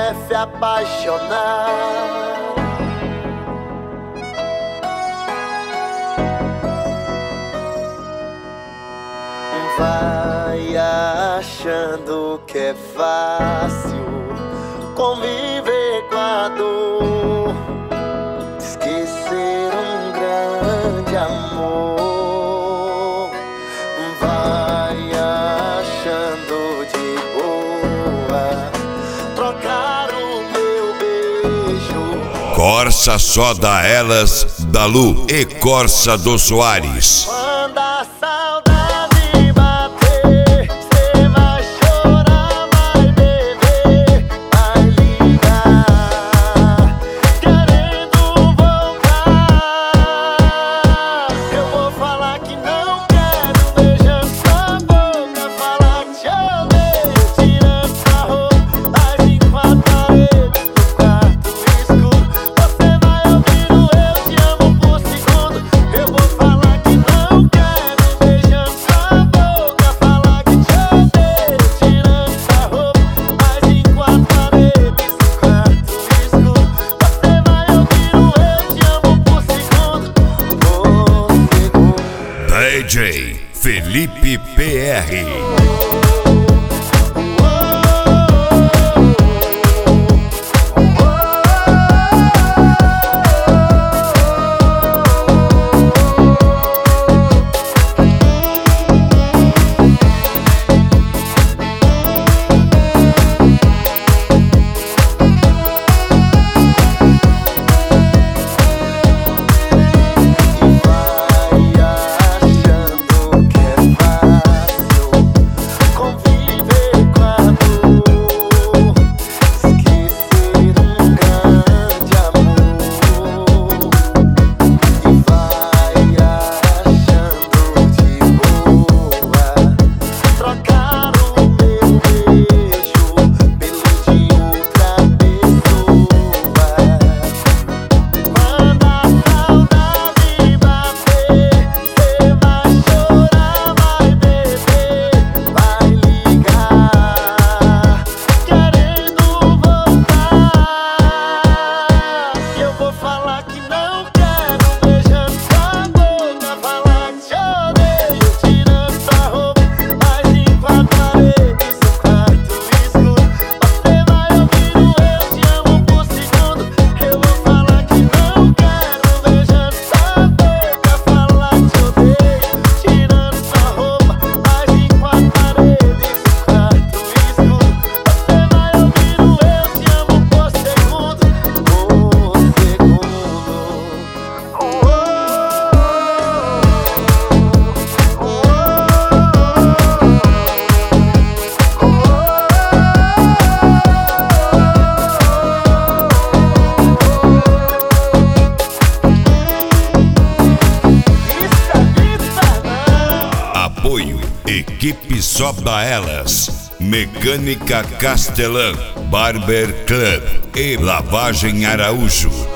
quer se apaixonar. Vai achando que é fácil conviver com a dor, esquecer um grande amor. Vai achando de boa trocar o meu beijo. Corsa só da Elas, da Lu e Corsa do Soares. Quando a saudade bater, cê vai chorar, vai beber, vai ligar, querendo voltar. Eu vou falar que não quero, beijando sua boca, falar que te odeio, tirando sua roupa, mas em quatro paredes do quarto escuro. Você vai ouvir o eu te amo por segundo. Eu vou falar que não quero, beijando sua boca, falar que te odeio, tirando sua roupa, mas em quatro paredes do quarto escuro. Você vai ouvir o eu te amo por segundo, DJ Felipe PR. Apoio Equipe Só da Elas, Mecânica Castelã, Barber Club e Lavagem Araújo.